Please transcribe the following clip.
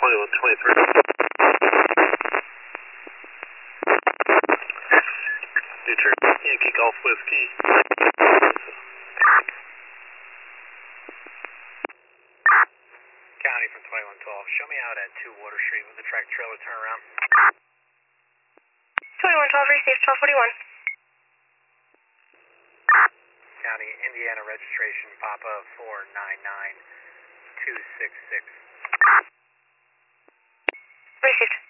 New Jersey, Yankee Golf Whiskey. County from 2112. Show me out at 2 Water Street with the tractor trailer turnaround. 2112, received 1241. County, Indiana registration, Papa 499266. Received.